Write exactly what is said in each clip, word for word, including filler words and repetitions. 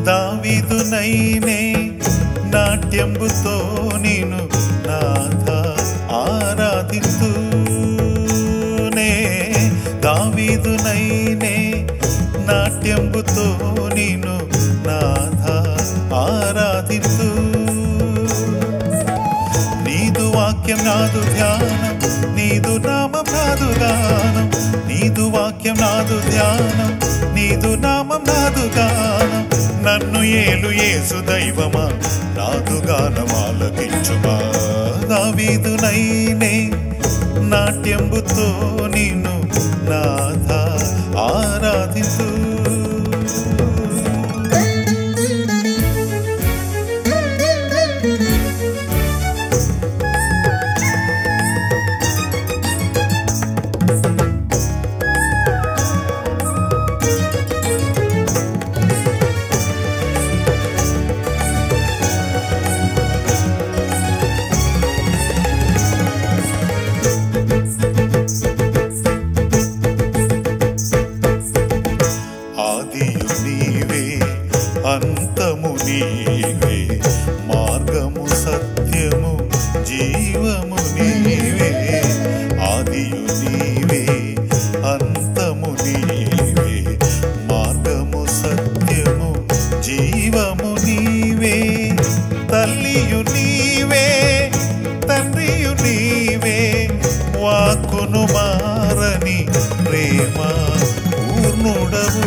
దావీదునైనే నాట్యంబుతో నిన్ను నాథ ఆరాధిస్తూనే దావీదునైనే నాట్యంబుతో నిన్ను నాథ ఆరాధిస్తూ నీదు వాక్యం నాదు ధ్యానం నీదు నామం నాదు గానం నీదు వాక్యం నాదు ధ్యానం నీదు నామం నాదు గానం నన్ను ఏలు యేసు దైవమా నాదు గానం ఆలకించుమా దావీదునైనే నాట్యంబుతో నిన్ను నాథ ఆరాధిస్తూ అంతము నీవే మార్గము సత్యము జీవము నీవే ఆదియు నీవే అంతము నీవే మార్గము సత్యము జీవము నీవే తల్లియు నీవే తండ్రియు నీవే వాక్కును మారని ప్రేమ పూర్ణుడవు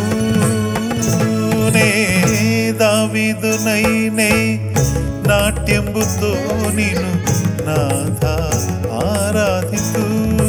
దావీదునైనే నాట్యంబుతో నిన్ను నాథ ఆరాధిస్తూ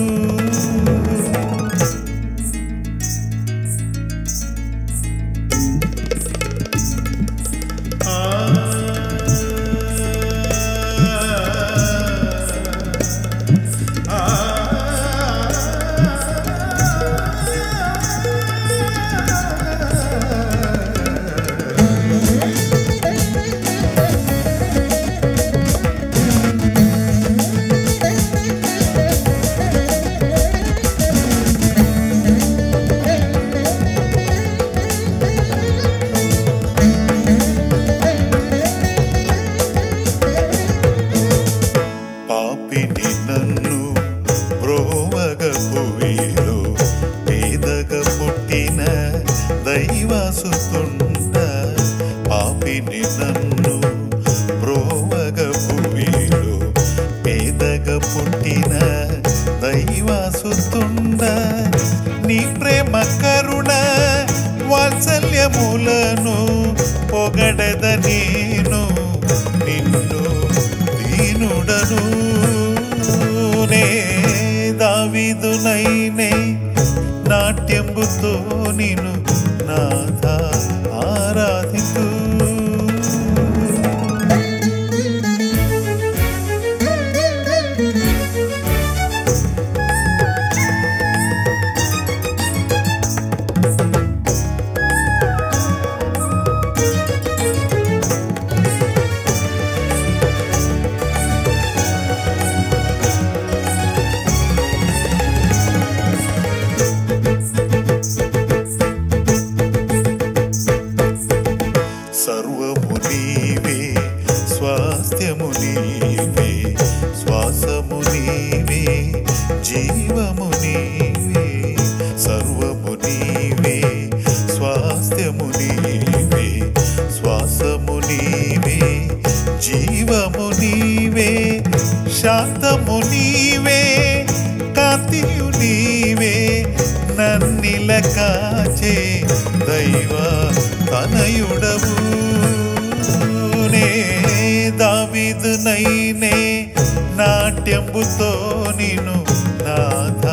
నన్ను బ్రోవగ భూమిలో పేదగ పుట్టిన దైవసుతుండ పాపిని నన్ను బ్రోవగ భూమిలో పేదగ పుట్టిన దైవసుతుండ నీ ప్రేమ కరుణ వాత్సల్యములను పొగడద నేను నిన్ను దీనుడను దావీదునైనే నాట్యంబుతో నిన్ను నాథ ఆరాధిస్తూ సర్వము నీవే స్వాస్థ్యము నీవే శ్వాసము నీవే జీవము నీవే సర్వము నీవే స్వాస్థ్యము నీవే శ్వాసము నీవే జీవము నీవే శాంతము నీవే కాంతియు నీవే నన్నిల కాచే దైవ తనయుడవు దావీదునైనే నాట్యంబుతో నిన్ను నాథ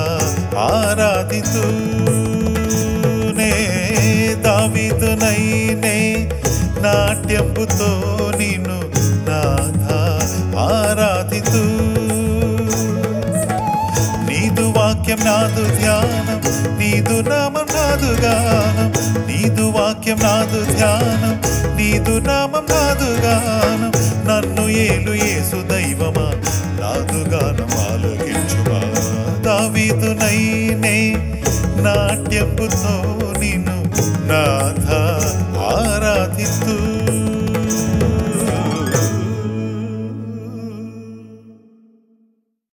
ఆరాధిస్తూనే దావీదునైనే నాట్యంబుతో నిన్ను నాథ ఆరాధిస్తూ నీదు వాక్యం నాదు ధ్యానం నీదు నామం నాదు గానం నీదు వాక్యం నాదు ధ్యానం నీదు నామం నాదు గానం నన్ను ఏలు యేసు దైవమా నాదు గానం ఆలకించుమా దావీదునైనే నాట్యంబుతో నిన్ను నాథ